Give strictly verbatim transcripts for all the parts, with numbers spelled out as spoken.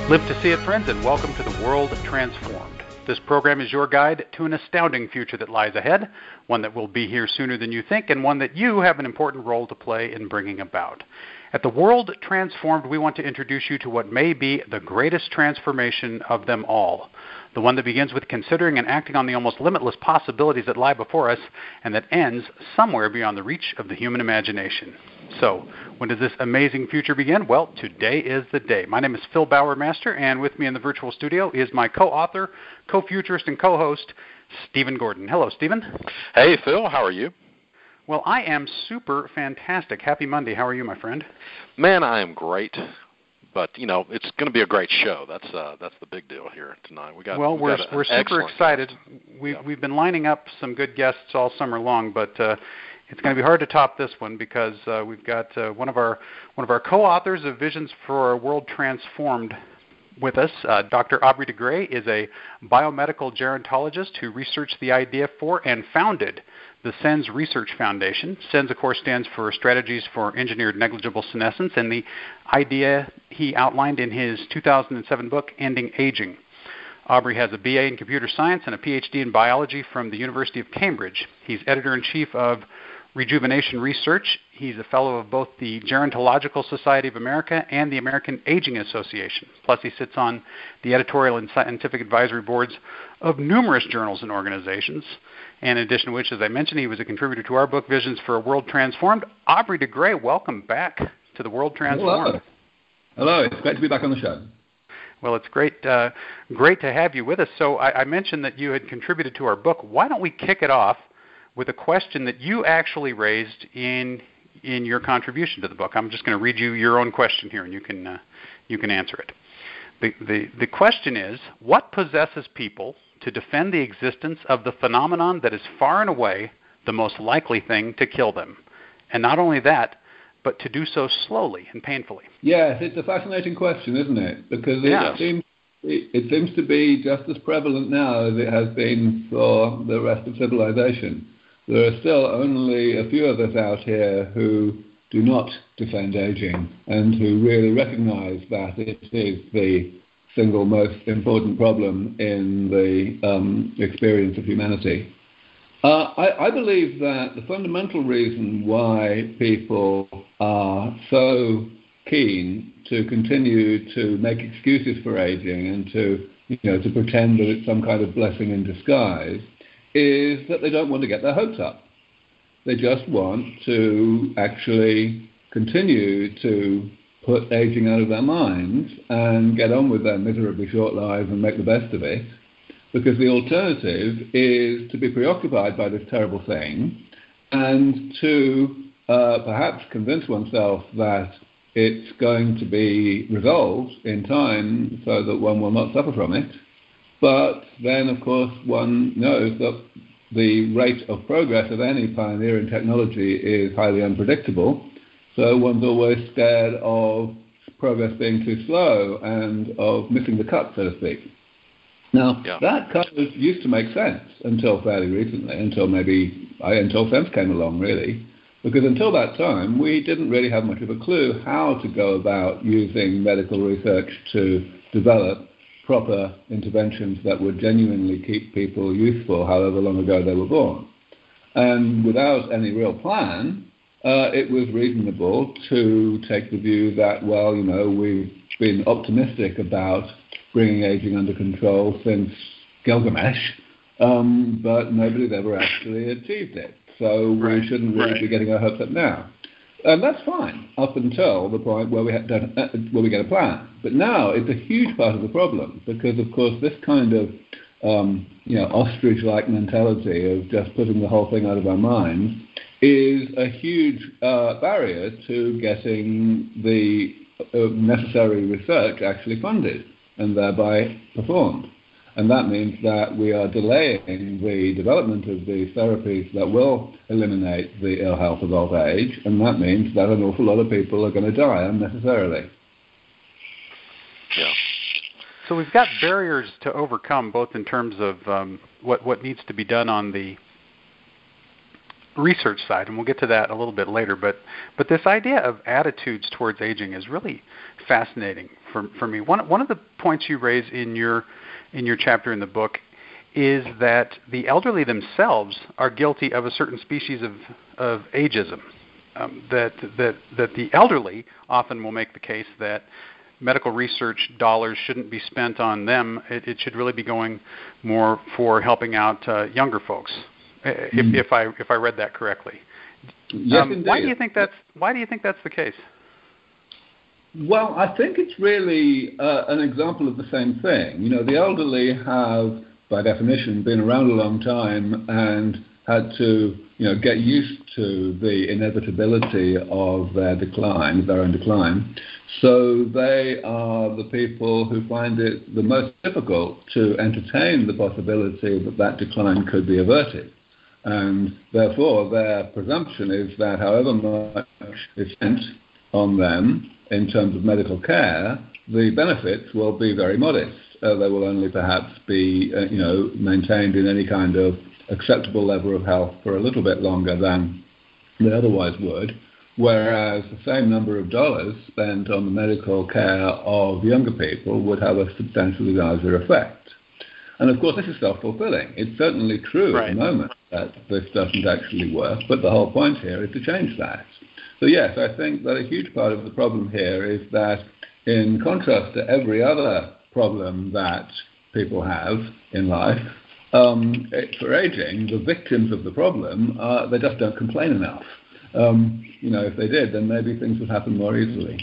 Live to see it, friends, and welcome to The World Transformed. This program is your guide to an astounding future that lies ahead, one that will be here sooner than you think, and one that you have an important role to play in bringing about. At The World Transformed, we want to introduce you to what may be the greatest transformation of them all, the one that begins with considering and acting on the almost limitless possibilities that lie before us, and that ends somewhere beyond the reach of the human imagination. So, when does this amazing future begin? Well, today is the day. My name is Phil Bowermaster, and with me in the virtual studio is my co-author, co-futurist, and co-host, Stephen Gordon. Hello, Stephen. Hey, Phil. How are you? Well, I am super fantastic. Happy Monday. How are you, my friend? Man, I am great. But, you know, it's going to be a great show. That's uh, that's the big deal here tonight. We got Well, we we're got a, we're super excited. We've yeah. we've been lining up some good guests all summer long, but uh, it's going to be hard to top this one because uh, we've got uh, one of our one of our co-authors of Visions for a World Transformed with us. Uh, Doctor Aubrey de Grey is a biomedical gerontologist who researched the idea for and founded the SENS Research Foundation. SENS, of course, stands for Strategies for Engineered Negligible Senescence, and the idea he outlined in his two thousand seven book, Ending Aging. Aubrey has a B A in computer science and a P H D in biology from the University of Cambridge. He's editor-in-chief of Rejuvenation Research. He's a fellow of both the Gerontological Society of America and the American Aging Association. Plus, he sits on the editorial and scientific advisory boards of numerous journals and organizations. And in addition to which, as I mentioned, he was a contributor to our book, Visions for a World Transformed. Aubrey de Grey, welcome back to The World Transformed. Hello. Hello. It's great to be back on the show. Well, it's great, uh, great to have you with us. So I, I mentioned that you had contributed to our book. Why don't we kick it off with a question that you actually raised in in your contribution to the book? I'm just going to read you your own question here, and you can uh, you can answer it. The, the the question is, what possesses people to defend the existence of the phenomenon that is far and away the most likely thing to kill them? And not only that, but to do so slowly and painfully. Yes, it's a fascinating question, isn't it? Because it yes. seems it, it seems to be just as prevalent now as it has been for the rest of civilization. There are still only a few of us out here who do not defend aging and who really recognize that it is the single most important problem in the um, experience of humanity. Uh, I, I believe that the fundamental reason why people are so keen to continue to make excuses for aging and to, you know, to pretend that it's some kind of blessing in disguise is that they don't want to get their hopes up. They just want to actually continue to put aging out of their minds and get on with their miserably short lives and make the best of it, because the alternative is to be preoccupied by this terrible thing and to uh, perhaps convince oneself that it's going to be resolved in time so that one will not suffer from it. But then, of course, one knows that the rate of progress of any pioneering technology is highly unpredictable, so one's always scared of progress being too slow and of missing the cut, so to speak. Now, yeah. that kind of used to make sense until fairly recently, until maybe, until SENS came along, really, because until that time, we didn't really have much of a clue how to go about using medical research to develop proper interventions that would genuinely keep people youthful however long ago they were born. And without any real plan, uh, it was reasonable to take the view that, well, you know, we've been optimistic about bringing aging under control since Gilgamesh, um, but nobody's ever actually achieved it. So right. we shouldn't really right. be getting our hopes up now. And that's fine up until the point where we, ha- don't, uh, where we get a plan. But now it's a huge part of the problem because, of course, this kind of um, you know, ostrich-like mentality of just putting the whole thing out of our minds is a huge uh, barrier to getting the uh, necessary research actually funded and thereby performed. And that means that we are delaying the development of the therapies that will eliminate the ill health of old age, and that means that an awful lot of people are going to die unnecessarily. Yeah. So we've got barriers to overcome, both in terms of um, what, what needs to be done on the research side, and we'll get to that a little bit later. But but this idea of attitudes towards aging is really fascinating for for me. One one of the points you raise in your in your chapter in the book is that the elderly themselves are guilty of a certain species of of ageism. Um, that that that the elderly often will make the case that medical research dollars shouldn't be spent on them. It, it should really be going more for helping out uh, younger folks. If, mm. if I if I read that correctly. Yes, um, indeed. Why do you think that's Why do you think that's the case? Well, I think it's really uh, an example of the same thing. You know, the elderly have, by definition, been around a long time and had to, you know, get used to the inevitability of their decline, their own decline. So they are the people who find it the most difficult to entertain the possibility that that decline could be averted. And therefore, their presumption is that however much is spent on them in terms of medical care, the benefits will be very modest. Uh, they will only perhaps be, uh, you know, maintained in any kind of acceptable level of health for a little bit longer than they otherwise would, whereas the same number of dollars spent on the medical care of younger people would have a substantially larger effect. And of course, this is self-fulfilling. It's certainly true right. at the moment that this doesn't actually work, but the whole point here is to change that. So yes, I think that a huge part of the problem here is that in contrast to every other problem that people have in life, um, it, for aging, the victims of the problem, uh, they just don't complain enough. Um, you know, if they did, then maybe things would happen more easily.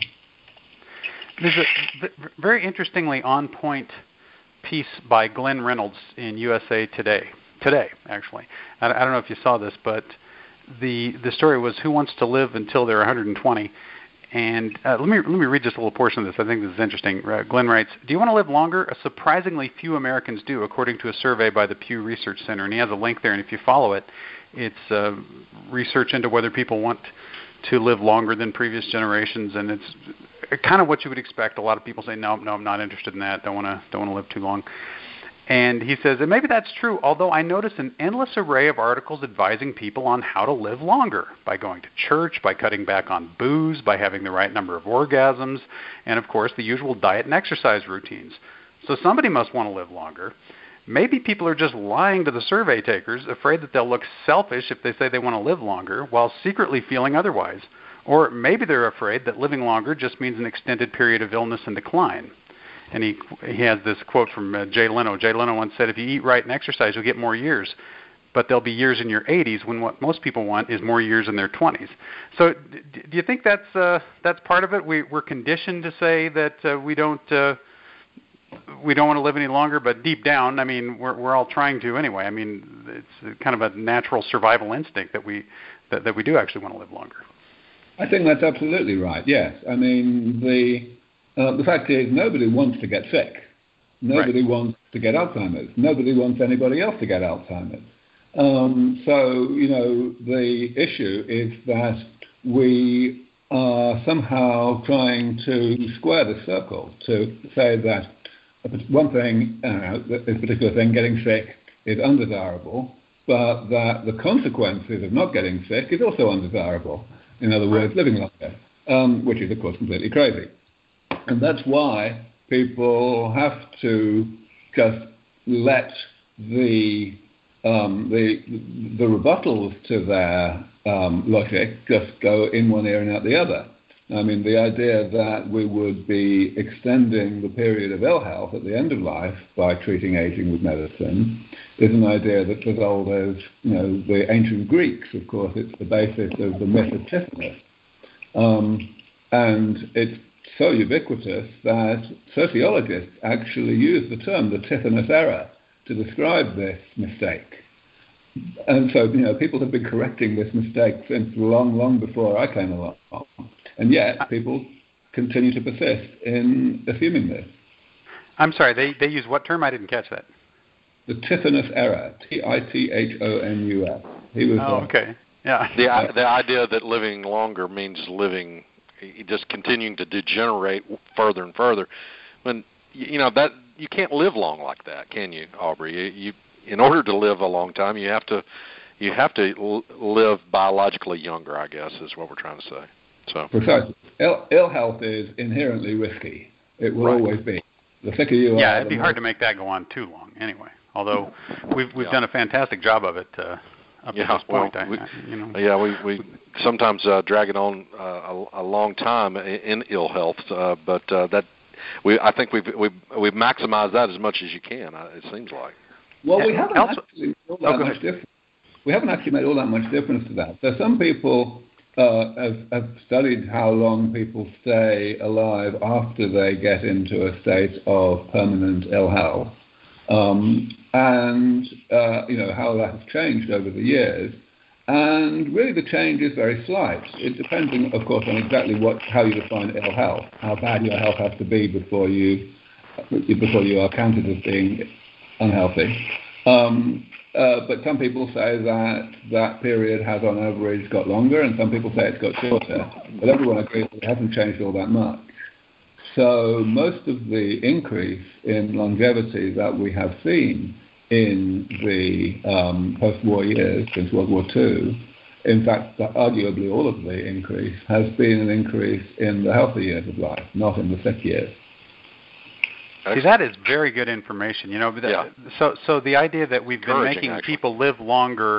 There's a very interestingly on-point piece by Glenn Reynolds in U S A Today, today actually. I, I don't know if you saw this, but the the story was Who Wants to Live Until They're one hundred twenty? And uh, let me let me read just a little portion of this. I think this is interesting. Uh, Glenn writes, "Do you want to live longer? A surprisingly few Americans do, according to a survey by the Pew Research Center." And he has a link there, and if you follow it, it's uh, research into whether people want to live longer than previous generations, and it's kind of what you would expect. A lot of people say, "No, no, I'm not interested in that. Don't want to don't want to live too long." And he says, and maybe that's true, although I notice an endless array of articles advising people on how to live longer, by going to church, by cutting back on booze, by having the right number of orgasms, and of course the usual diet and exercise routines. So somebody must want to live longer. Maybe people are just lying to the survey takers, afraid that they'll look selfish if they say they want to live longer, while secretly feeling otherwise. Or maybe they're afraid that living longer just means an extended period of illness and decline. And he he has this quote from uh, Jay Leno. Jay Leno once said, "If you eat right and exercise, you'll get more years. But there'll be years in your eighties when what most people want is more years in their twenties." So d- do you think that's uh, that's part of it? We, we're conditioned to say that uh, we don't uh, we don't want to live any longer, but deep down, I mean, we're we're all trying to anyway. I mean, it's kind of a natural survival instinct that we that, that we do actually want to live longer. I think that's absolutely right. Yes, I mean the. Uh, the fact is, nobody wants to get sick. Nobody right. wants to get Alzheimer's. Nobody wants anybody else to get Alzheimer's. Um, so, you know, the issue is that we are somehow trying to square the circle, to say that one thing, uh, this particular thing, getting sick, is undesirable, but that the consequences of not getting sick is also undesirable. In other words, living longer, um, which is, of course, completely crazy. And that's why people have to just let the um, the the rebuttals to their um, logic just go in one ear and out the other. I mean, the idea that we would be extending the period of ill health at the end of life by treating aging with medicine is an idea that's as old as, you know, the ancient Greeks. Of course, it's the basis of the myth of Tithonus, um, and it's so ubiquitous that sociologists actually use the term the Tithonus error to describe this mistake. And so, you know, people have been correcting this mistake since long, long before I came along. And yet people continue to persist in assuming this. I'm sorry, they, they use what term? I didn't catch that. The Tithonus error, T I T H O N U S. He was. Oh, okay. Yeah. The, the idea that living longer means living just continuing to degenerate further and further. When you know that you can't live long like that, can you, Aubrey? You, you in order to live a long time, you have to you have to live biologically younger, I guess, is what we're trying to say. So precisely, ill, ill health is inherently risky. It will Right. always be. The thicker you Yeah, are, it'd the be more- hard to make that go on too long anyway. Although we've we've Yeah. done a fantastic job of it uh, up Yeah, to this point. well, I, we- I, you know. Yeah, we, we sometimes uh, drag it on uh, a, a long time in, in ill health, uh, but uh, that we I think we've we've we've maximized that as much as you can. Uh, it seems like. Well, we Yeah, haven't also- actually made all Oh, that go much ahead. difference. We haven't actually made all that much difference to that. So some people uh, have, have studied how long people stay alive after they get into a state of permanent ill health, um, and uh, you know how that has changed over the years. And really, the change is very slight. It depends, of course, on exactly what how you define ill health, how bad your health has to be before you before you are counted as being unhealthy. Um, uh, but some people say that that period has on average got longer, and some people say it's got shorter. But everyone agrees that it hasn't changed all that much. So most of the increase in longevity that we have seen in the um, post-war years, since World War Two, in fact, arguably all of the increase has been an increase in the healthy years of life, not in the sick years. See, that is very good information. You know, that, Yeah. so so the idea that we've been Encouraging, making actually. people live longer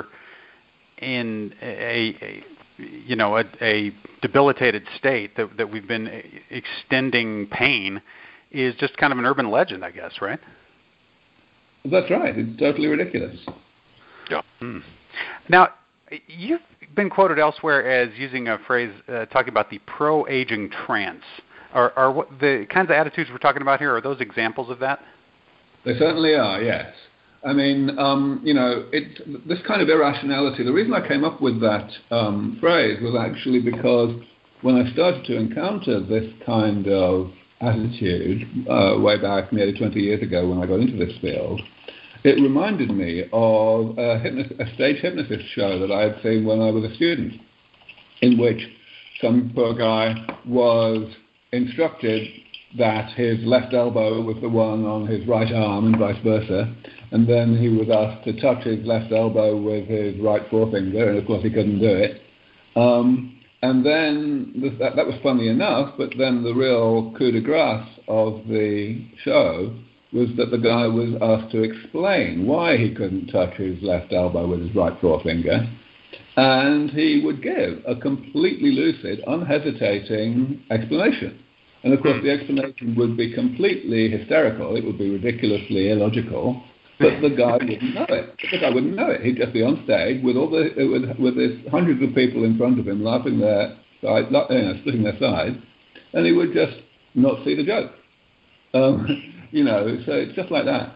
in a, a you know a, a debilitated state, that that we've been extending pain, is just kind of an urban legend, I guess, right? That's right. It's totally ridiculous. Yeah. Hmm. Now, you've been quoted elsewhere as using a phrase uh, talking about the pro-aging trance. Are, are what the kinds of attitudes we're talking about here, are those examples of that? They certainly are, yes. I mean, um, you know, it, this kind of irrationality, the reason I came up with that um, phrase was actually because when I started to encounter this kind of attitude uh, way back nearly twenty years ago when I got into this field, it reminded me of a, hypno- a stage hypnotist show that I had seen when I was a student, in which some poor guy was instructed that his left elbow was the one on his right arm and vice versa, and then he was asked to touch his left elbow with his right forefinger, and of course he couldn't do it. Um, and then this, that, that was funny enough, but then the real coup de grace of the show was that the guy was asked to explain why he couldn't touch his left elbow with his right forefinger, and he would give a completely lucid, unhesitating explanation. And of course, the explanation would be completely hysterical. It would be ridiculously illogical, but the guy wouldn't know it. The guy wouldn't know it. He'd just be on stage with all the with, with this hundreds of people in front of him, laughing their side, you know, splitting their sides, and he would just not see the joke. Um, you know, so it's just like that.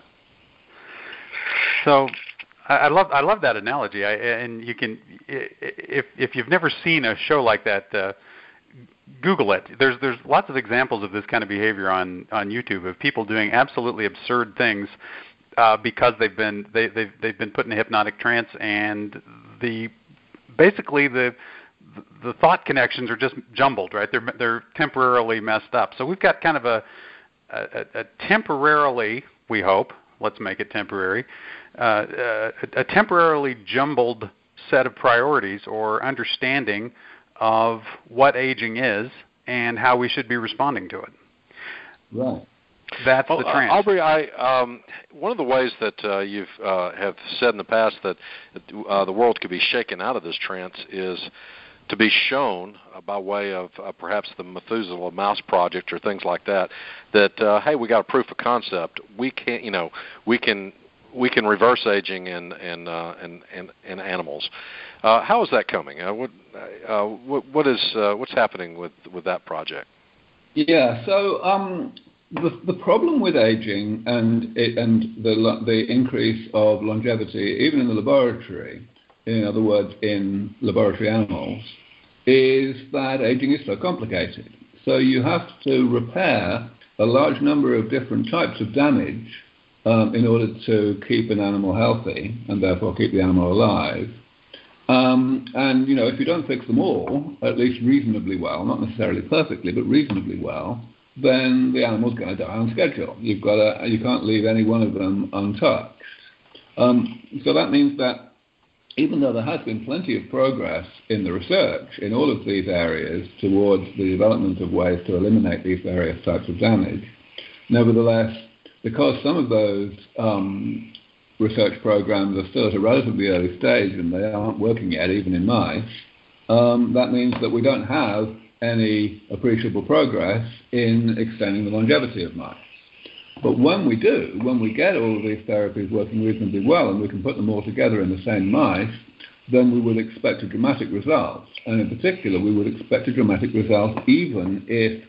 So, I, I love I love that analogy. I, and you can, if if you've never seen a show like that, uh, Google it. There's there's lots of examples of this kind of behavior on, on YouTube of people doing absolutely absurd things uh, because they've been they they've they've been put in a hypnotic trance, and the basically the the thought connections are just jumbled, right? They're they're temporarily messed up. So we've got kind of a a, a temporarily, we hope, let's make it temporary, uh, a, a temporarily jumbled set of priorities or understanding of what aging is and how we should be responding to it. Right. That's well, the trance. Uh, Aubrey, I, um, one of the ways that uh, you've uh, have said in the past that uh, the world could be shaken out of this trance is to be shown uh, by way of uh, perhaps the Methuselah Mouse Project or things like that, that uh, hey, we got a proof of concept. We can, you know, we can we can reverse aging in in uh, in, in, in animals. Uh, how is that coming? Uh, what, uh, what what is uh, what's happening with with that project? Yeah. So um, the the problem with aging and it, and the the increase of longevity, even in the laboratory, in other words, in laboratory animals, is that aging is so complicated. So you have to repair a large number of different types of damage um, in order to keep an animal healthy and therefore keep the animal alive. Um, and, you know, if you don't fix them all, at least reasonably well, not necessarily perfectly, but reasonably well, then the animal's going to die on schedule. You've got to, you can't leave any one of them untouched. Um, so that means that even though there has been plenty of progress in the research in all of these areas towards the development of ways to eliminate these various types of damage, nevertheless, because some of those um, research programs are still at a relatively early stage and they aren't working yet, even in mice, um, that means that we don't have any appreciable progress in extending the longevity of mice. But when we do, when we get all of these therapies working reasonably well and we can put them all together in the same mice, then we would expect a dramatic result. And in particular, we would expect a dramatic result even if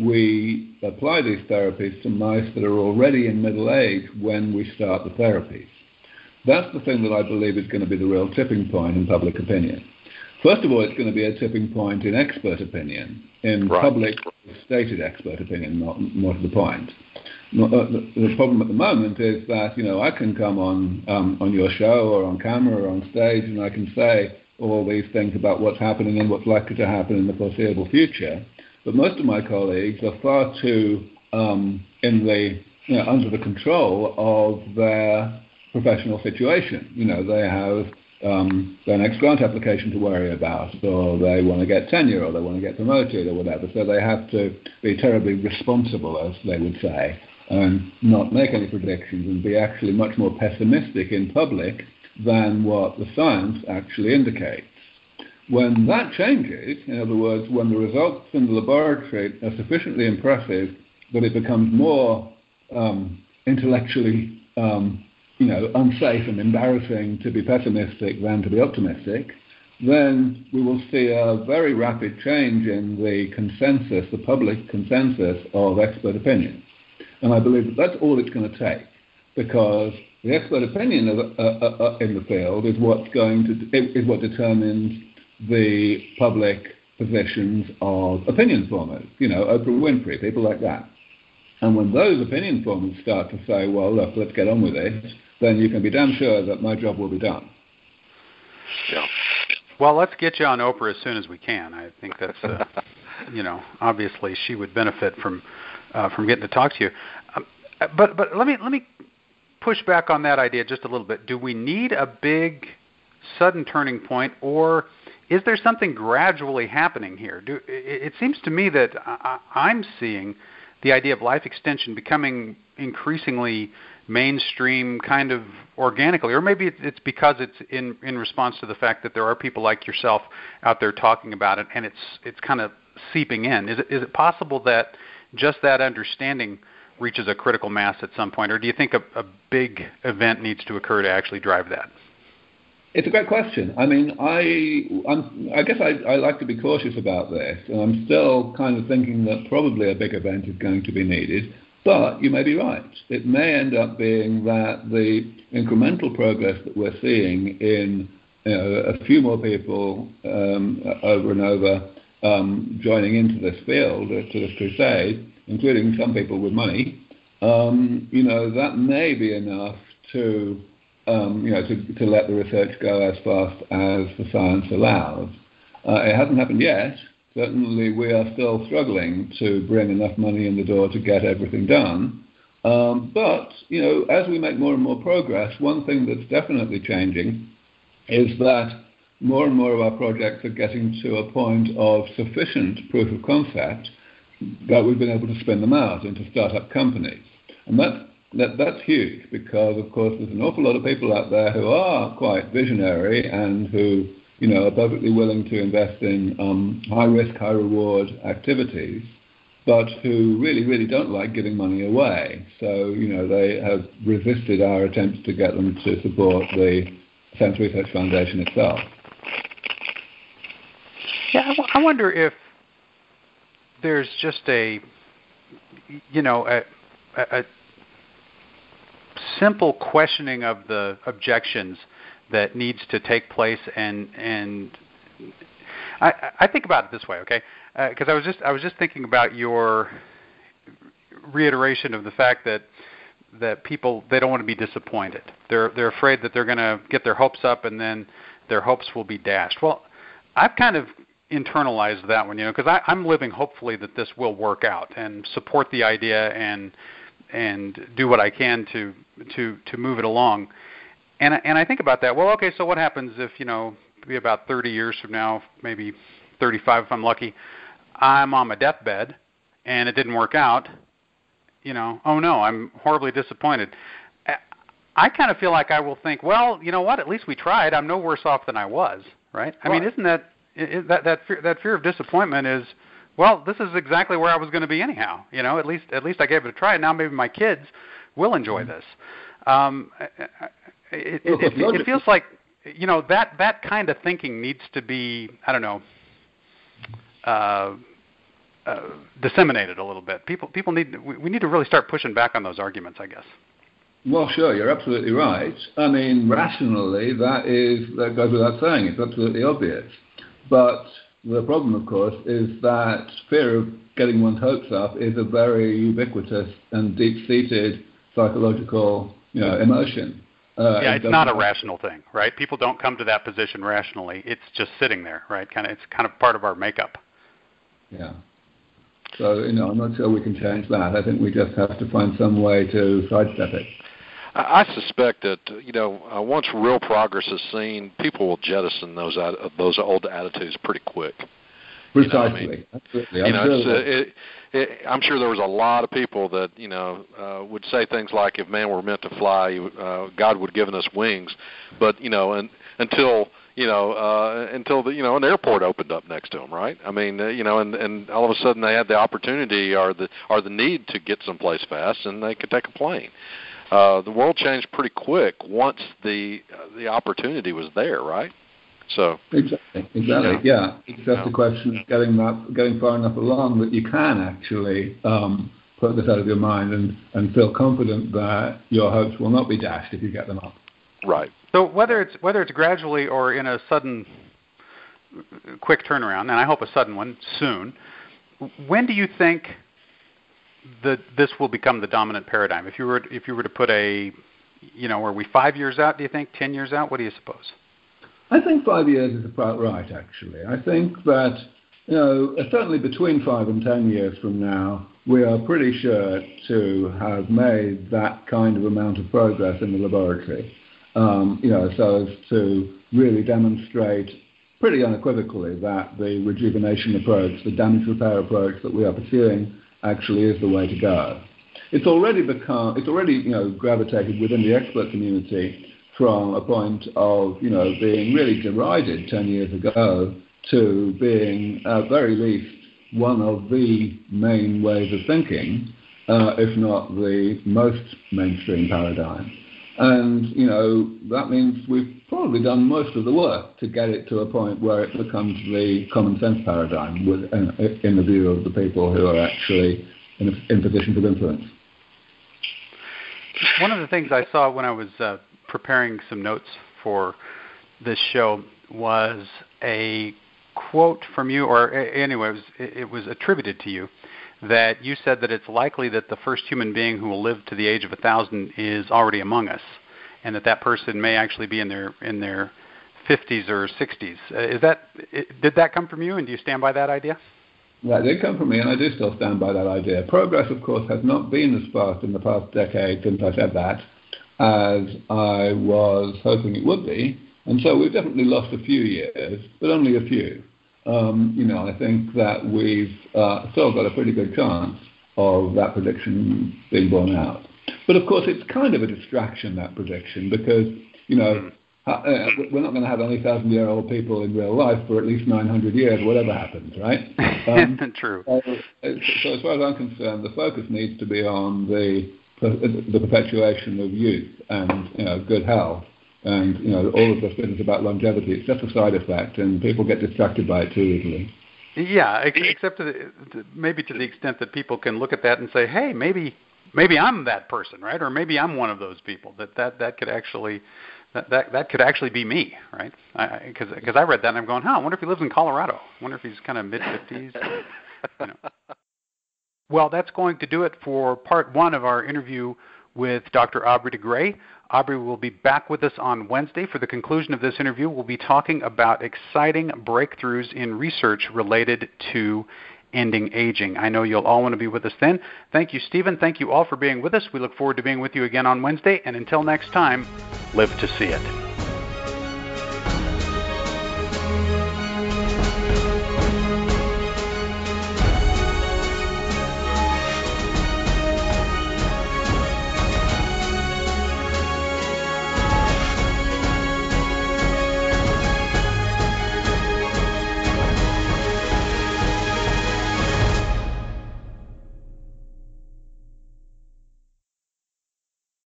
we apply these therapies to mice that are already in middle age when we start the therapies. That's the thing that I believe is going to be the real tipping point in public opinion. First of all, it's going to be a tipping point in expert opinion, in right. public stated expert opinion, not more to the point. The problem at the moment is that, you know, I can come on um, on your show or on camera or on stage and I can say all these things about what's happening and what's likely to happen in the foreseeable future. But most of my colleagues are far too um, in the, you know, under the control of their professional situation. You know, they have um, their next grant application to worry about, or they want to get tenure, or they want to get promoted, or whatever. So they have to be terribly responsible, as they would say, and not make any predictions and be actually much more pessimistic in public than what the science actually indicates. When that changes, in other words, when the results in the laboratory are sufficiently impressive that it becomes more um, intellectually um, you know, unsafe and embarrassing to be pessimistic than to be optimistic, then we will see a very rapid change in the consensus, the public consensus of expert opinion. And I believe that that's all it's going to take, because the expert opinion of, uh, uh, uh, in the field is what's going to is what determines the public positions of opinion formers. You know, Oprah Winfrey, people like that. And when those opinion formers start to say, "Well, look, let's get on with it," then you can be damn sure that my job will be done. Yeah. Well, let's get you on Oprah as soon as we can. I think that's, uh, you know, obviously she would benefit from uh, from getting to talk to you. Um, but but let me let me push back on that idea just a little bit. Do we need a big, sudden turning point, or is there something gradually happening here? Do, it, it seems to me that I, I'm seeing the idea of life extension becoming increasingly mainstream kind of organically, or maybe it's because it's in, in response to the fact that there are people like yourself out there talking about it, and it's it's kind of seeping in. Is it is it possible that just that understanding reaches a critical mass at some point, or do you think a, a big event needs to occur to actually drive that? It's a great question. I mean, I I'm, I guess I, I like to be cautious about this, and I'm still kind of thinking that probably a big event is going to be needed. But you may be right. It may end up being that the incremental progress that we're seeing in, you know, a few more people um, over and over um, joining into this field, to this crusade, including some people with money, um, you know, that may be enough to, um, you know, to, to let the research go as fast as the science allows. Uh, it hasn't happened yet. Certainly, we are still struggling to bring enough money in the door to get everything done. Um, but, you know, as we make more and more progress, one thing that's definitely changing is that more and more of our projects are getting to a point of sufficient proof of concept that we've been able to spin them out into startup companies. And that's, that, that's huge because, of course, there's an awful lot of people out there who are quite visionary and who, you know, are perfectly willing to invest in um, high-risk, high-reward activities, but who really, really don't like giving money away. So, you know, they have resisted our attempts to get them to support the Science Research Foundation itself. Yeah, I, w- I wonder if there's just a, you know, a, a, a simple questioning of the objections that needs to take place, and and I, I think about it this way, okay? Because uh, I was just I was just thinking about your reiteration of the fact that that people, they don't want to be disappointed. They're they're afraid that they're going to get their hopes up and then their hopes will be dashed. Well, I've kind of internalized that one, you know, because I'm living hopefully that this will work out and support the idea and and do what I can to to to move it along. and and I think about that. Well, okay, so what happens if, you know, be about thirty years from now, maybe thirty-five if I'm lucky, I'm on my deathbed and it didn't work out. You know, oh no, I'm horribly disappointed. I kind of feel like I will think, well, you know what? At least we tried. I'm no worse off than I was, right? I right. mean, isn't that is that that fear, that fear of disappointment is, well, this is exactly where I was going to be anyhow. You know, at least at least I gave it a try. Now maybe my kids will enjoy this. Um, it, it, it, it feels like, you know, that that kind of thinking needs to be, I don't know, uh, uh, disseminated a little bit. People people need we, we need to really start pushing back on those arguments, I guess. Well, sure, you're absolutely right. I mean, rationally, that is that goes without saying. It's absolutely obvious. But the problem, of course, is that fear of getting one's hopes up is a very ubiquitous and deep-seated psychological, you know, emotion. Uh, yeah, it's not a rational thing, right? People don't come to that position rationally. It's just sitting there, right? Kind of, it's kind of part of our makeup. Yeah. So, you know, I'm not sure we can change that. I think we just have to find some way to sidestep it. I suspect that, you know, uh, once real progress is seen, people will jettison those uh, those old attitudes pretty quick. Precisely. You know, I mean? Absolutely. You I'm, know, sure it's, uh, it, it, I'm sure there was a lot of people that, you know, uh, would say things like, if man were meant to fly, uh, God would have given us wings. But, you know, and, until... You know, uh, until the, you know, an airport opened up next to them, right? I mean, uh, you know, and, and all of a sudden they had the opportunity or the or the need to get someplace fast, and they could take a plane. Uh, the world changed pretty quick once the uh, the opportunity was there, right? So exactly, exactly, yeah. yeah. It's just yeah. a question of getting that, getting far enough along that you can actually um, put this out of your mind and, and feel confident that your hopes will not be dashed if you get them up. Right. So whether it's whether it's gradually or in a sudden, quick turnaround, and I hope a sudden one soon, when do you think that this will become the dominant paradigm? If you were if you were to put a, you know, are we five years out? Do you think ten years out? What do you suppose? I think five years is about right. Actually, I think that, you know, certainly between five and ten years from now, we are pretty sure to have made that kind of amount of progress in the laboratory. Um, you know, so as to really demonstrate pretty unequivocally that the rejuvenation approach, the damage repair approach that we are pursuing actually is the way to go. It's already become, it's already, you know, gravitated within the expert community from a point of, you know, being really derided ten years ago to being, at very least, one of the main ways of thinking, uh, if not the most mainstream paradigm. And, you know, that means we've probably done most of the work to get it to a point where it becomes the common sense paradigm with, in, in the view of the people who are actually in, in positions of influence. One of the things I saw when I was uh, preparing some notes for this show was a quote from you, or anyway, it was, it was attributed to you, that you said that it's likely that the first human being who will live to the age of a thousand is already among us, and that that person may actually be in their in their fifties or sixties. Uh, is that did that come from you, and do you stand by that idea? That did come from me, and I do still stand by that idea. Progress, of course, has not been as fast in the past decade since I said that as I was hoping it would be, and so we've definitely lost a few years, but only a few. Um, you know, I think that we've uh, still got a pretty good chance of that prediction being borne out. But of course, it's kind of a distraction, that prediction, because, you know, uh, we're not going to have any thousand-year-old people in real life for at least nine hundred years, whatever happens, right? Um, True. So, so as far as I'm concerned, the focus needs to be on the the perpetuation of youth and, you know, good health. And, you know, all of this business about longevity, it's just a side effect, and people get distracted by it too easily. Yeah, except to the, to maybe to the extent that people can look at that and say, hey, maybe maybe I'm that person, right? Or maybe I'm one of those people, that that, that could actually that, that that could actually be me, right? Because because I, I read that and I'm going, huh, I wonder if he lives in Colorado. I wonder if he's kind of mid-fifties. You know. Well, that's going to do it for part one of our interview with Doctor Aubrey de Grey. Aubrey will be back with us on Wednesday. For the conclusion of this interview, we'll be talking about exciting breakthroughs in research related to ending aging. I know you'll all want to be with us then. Thank you, Stephen. Thank you all for being with us. We look forward to being with you again on Wednesday. And until next time, live to see it.